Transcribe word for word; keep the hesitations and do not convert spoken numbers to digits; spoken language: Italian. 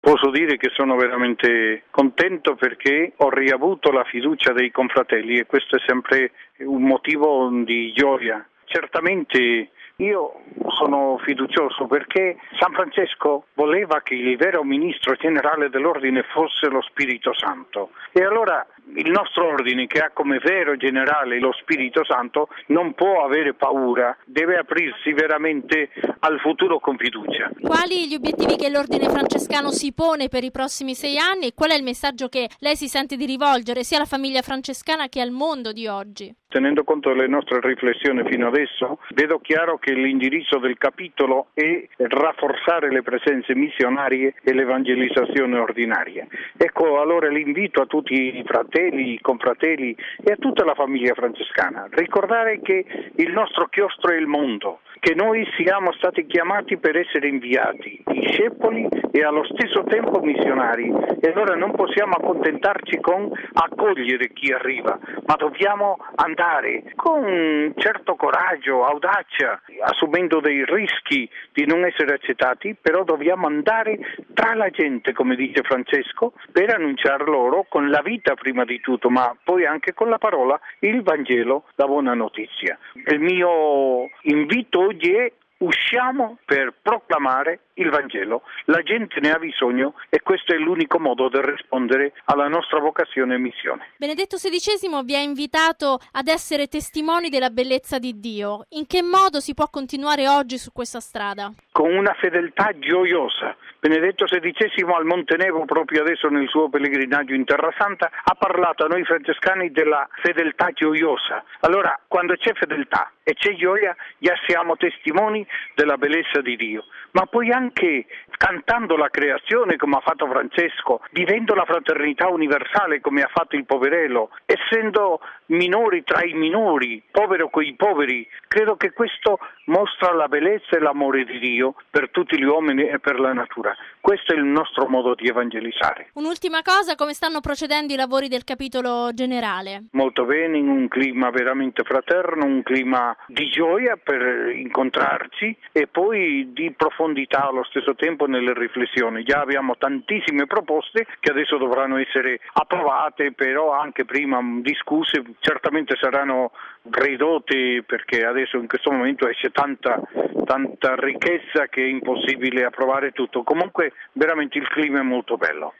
Posso dire che sono veramente contento perché ho riavuto la fiducia dei confratelli e questo è sempre un motivo di gioia. Certamente io sono fiducioso perché San Francesco voleva che il vero ministro generale dell'ordine fosse lo Spirito Santo e allora il nostro ordine, che ha come vero generale lo Spirito Santo, non può avere paura, deve aprirsi veramente al futuro con fiducia. Quali gli obiettivi che l'ordine francescano si pone per i prossimi sei anni e qual è il messaggio che lei si sente di rivolgere sia alla famiglia francescana che al mondo di oggi? Tenendo conto delle nostre riflessioni fino adesso, vedo chiaro che l'indirizzo del capitolo è rafforzare le presenze missionarie e l'evangelizzazione ordinaria. Ecco allora l'invito a tutti i fratelli, i confratelli e a tutta la famiglia francescana. Ricordare che il nostro chiostro è il mondo, che noi siamo stati chiamati per essere inviati, discepoli e allo stesso tempo missionari. E allora non possiamo accontentarci con accogliere chi arriva, ma dobbiamo andare con un certo coraggio, audacia, assumendo dei rischi di non essere accettati, però dobbiamo andare tra la gente, come dice Francesco, per annunciare loro con la vita prima di tutto, ma poi anche con la parola, il Vangelo, la buona notizia. Il mio invito oggi è: usciamo per proclamare il Vangelo, la gente ne ha bisogno e questo è l'unico modo di rispondere alla nostra vocazione e missione. Benedetto sedicesimo vi ha invitato ad essere testimoni della bellezza di Dio. In che modo si può continuare oggi su questa strada? Con una fedeltà gioiosa. Benedetto sedicesimo al Monte Nevo, proprio adesso nel suo pellegrinaggio in Terra Santa, ha parlato a noi francescani della fedeltà gioiosa. Allora, quando c'è fedeltà e c'è gioia, già siamo testimoni della bellezza di Dio. Ma poi anche cantando la creazione come ha fatto Francesco, vivendo la fraternità universale come ha fatto il Poverello, essendo minori tra i minori, povero coi poveri, credo che questo mostra la bellezza e l'amore di Dio per tutti gli uomini e per la natura. Questo è il nostro modo di evangelizzare. Un'ultima cosa, come stanno procedendo i lavori del capitolo generale? Molto bene, in un clima veramente fraterno, un clima di gioia per incontrarci e poi di profondità allo stesso tempo nelle riflessioni. Già abbiamo tantissime proposte che adesso dovranno essere approvate, però anche prima discusse, certamente saranno ridotte perché adesso in questo momento esce tanta, tanta ricchezza che è impossibile approvare tutto. Comunque veramente il clima è molto bello.